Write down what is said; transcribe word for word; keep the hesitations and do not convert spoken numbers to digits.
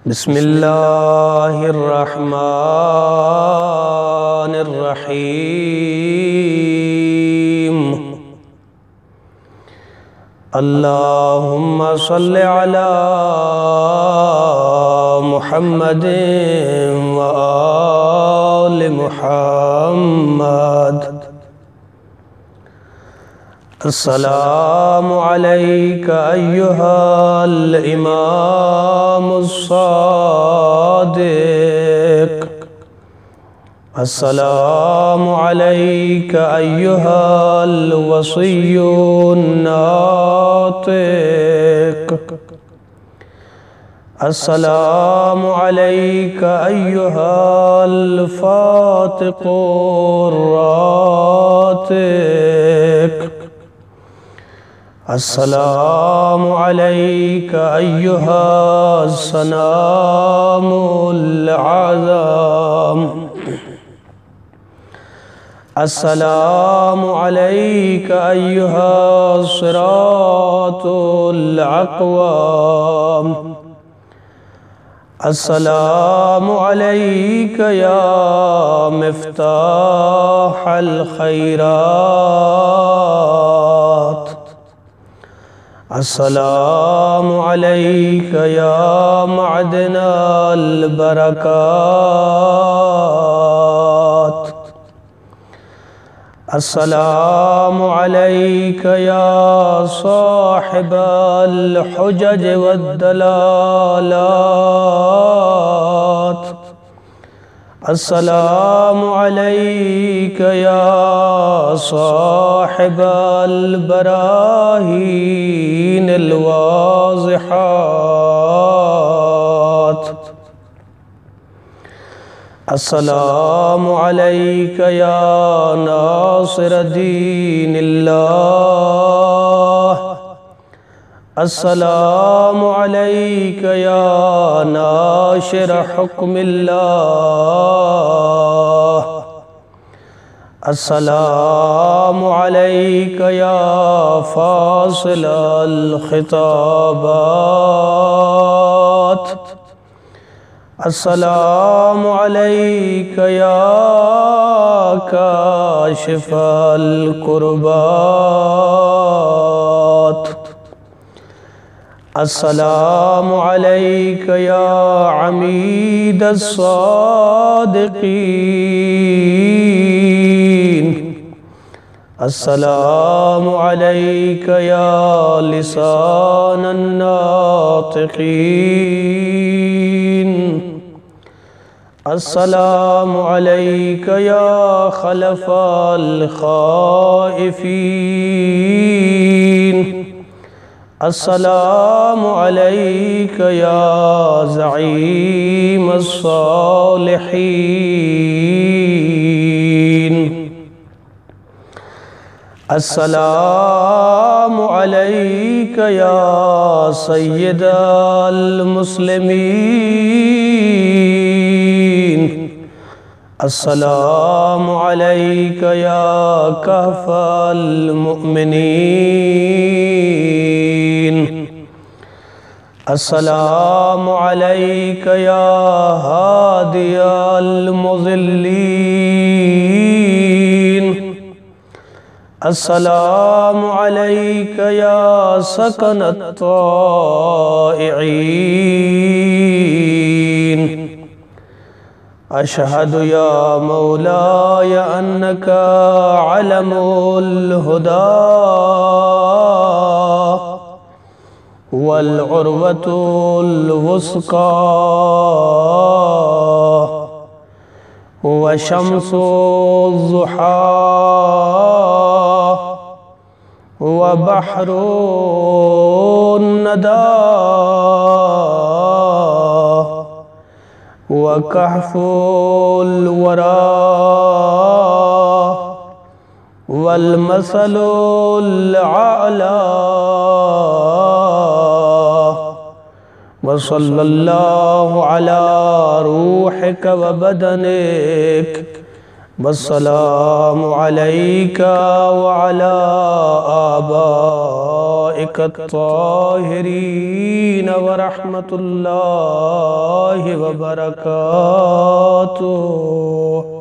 बिस्मिल्लाहिर्रहमानिर्रहीम। अल्लाहुम्मा सल्लि अला मुहम्मदिन व आलि मुहम्मद। अस्सलामु अलैका अय्युहल इमामुस सादिक। अस्सलामु अलैका अय्युहल वसिय्युन नातिक। अस्सलामु अलैका अय्युहल फातिकुर रातिक। अस्सलामु अलैका अय्युहस सनामुल आज़म। अस्सलामु अलैका अय्युहस सिरातुल अक़वाम। अस्सलामु अलैका या मिफ्ताहल खैरात। अस्सलामु अलैका या मअदनल बरकात। अस्सलामु अलैका या साहिबल हुजज वद्दलालात। अस्सलामु अलैका या साहिबल बराहीनिल वाज़िहात। अस्सलामु अलैका या नासिर दीनिल्लाह। अस्सलामु अलैका या नाशिर हुक्मिल्लाह। अस्सलामु अलैका या फासिलल खिताबात। अस्सलामु अलैका या काशिफल कुर्बात। अस्सलामु अलैका या अमीदस सादिकीन। अस्सलामु अलैका या लिसानन नातिकीन। अस्सलामु अलैका या खलफल खाइफीन। अस्सलामु अलैका या ज़ईमस सालिहीन। अस्सलामु अलैका या सय्यदल मुस्लिमीन। अस्सलामु अलैका या कहफल मुअमिनीन। अस्सलामु अलैका या हादियल मुज़िल्लीन। अस्सलामु अलैका या सकनत ताइईन। अशहदु या मौलाया अन्नका अलमुल हुदा वल उर्वतुल वुस्का व शम्सुज़ ज़ुहा व बहरुन नदा व कहफुल वरा वल मसलुल आला व सल्लल्लाहु अला रूहिक व बदनिक वस्सलामु अलैका व अला आबा मलाइकत ताहिरीन व रहमतुल्लाहि व बरकातुहू।